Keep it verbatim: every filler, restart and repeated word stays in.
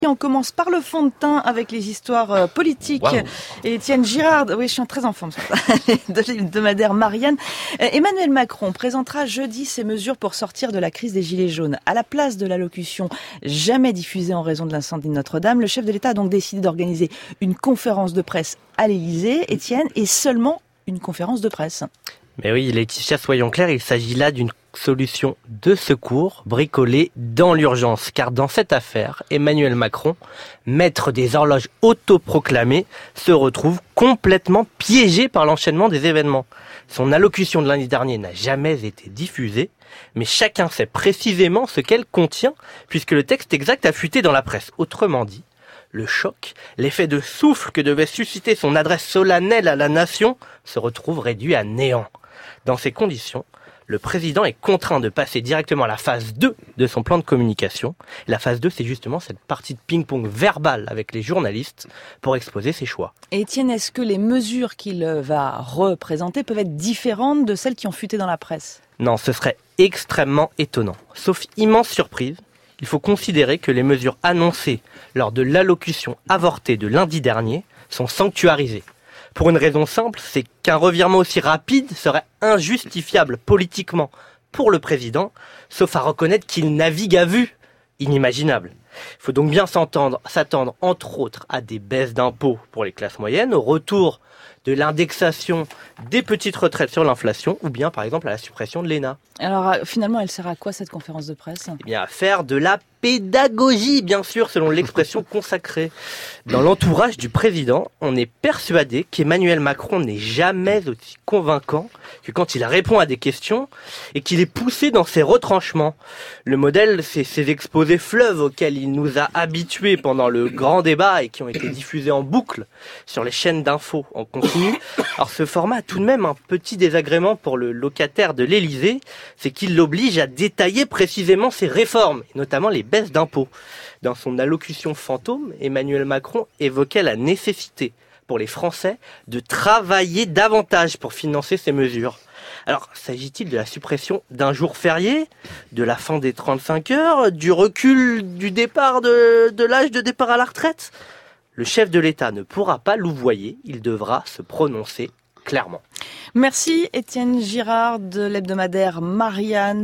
On commence par le fond de teint avec les histoires euh, politiques. Wow. Et Étienne Girard, oui, je suis très en forme, de l'hebdomadaire Marianne. Euh, Emmanuel Macron présentera jeudi ses mesures pour sortir de la crise des Gilets jaunes. À la place de l'allocution jamais diffusée en raison de l'incendie de Notre-Dame, le chef de l'État a donc décidé d'organiser une conférence de presse à l'Élysée, Étienne, et seulement une conférence de presse. Mais oui, Laetitia, soyons clairs, il s'agit là d'une solution de secours bricolée dans l'urgence. Car dans cette affaire, Emmanuel Macron, maître des horloges autoproclamées, se retrouve complètement piégé par l'enchaînement des événements. Son allocution de lundi dernier n'a jamais été diffusée, mais chacun sait précisément ce qu'elle contient, puisque le texte exact a fuité dans la presse. Autrement dit, le choc, l'effet de souffle que devait susciter son adresse solennelle à la nation, se retrouve réduit à néant. Dans ces conditions, le président est contraint de passer directement à la phase deux de son plan de communication. La phase deux, c'est justement cette partie de ping-pong verbal avec les journalistes pour exposer ses choix. Et Étienne, est-ce que les mesures qu'il va représenter peuvent être différentes de celles qui ont fuité dans la presse ? Non, ce serait extrêmement étonnant. Sauf immense surprise, il faut considérer que les mesures annoncées lors de l'allocution avortée de lundi dernier sont sanctuarisées. Pour une raison simple, c'est qu'un revirement aussi rapide serait injustifiable politiquement pour le président, sauf à reconnaître qu'il navigue à vue. Inimaginable. Il faut donc bien s'entendre, s'attendre entre autres à des baisses d'impôts pour les classes moyennes, au retour de l'indexation des petites retraites sur l'inflation, ou bien par exemple à la suppression de l'E N A. Alors finalement, elle sert à quoi cette conférence de presse ? Eh bien à faire de la pédagogie, bien sûr, selon l'expression consacrée. Dans l'entourage du président, on est persuadé qu'Emmanuel Macron n'est jamais aussi convaincant que quand il répond à des questions et qu'il est poussé dans ses retranchements. Le modèle, c'est ces exposés fleuves auxquels il nous a habitués pendant le grand débat et qui ont été diffusés en boucle sur les chaînes d'infos en continu. Alors ce format a tout de même un petit désagrément pour le locataire de l'Élysée, c'est qu'il l'oblige à détailler précisément ses réformes, et notamment les baisse d'impôts. Dans son allocution fantôme, Emmanuel Macron évoquait la nécessité pour les Français de travailler davantage pour financer ces mesures. Alors, s'agit-il de la suppression d'un jour férié, de la fin des trente-cinq heures, du recul du départ de, de l'âge de départ à la retraite ? Le chef de l'État ne pourra pas louvoyer, il devra se prononcer clairement. Merci Étienne Girard de l'hebdomadaire Marianne.